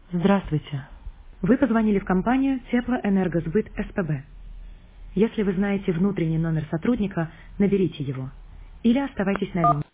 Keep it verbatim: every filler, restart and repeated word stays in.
Здравствуйте. Вы позвонили в компанию Теплоэнергосбыт СПБ. Если вы знаете внутренний номер сотрудника, наберите его или оставайтесь на линии.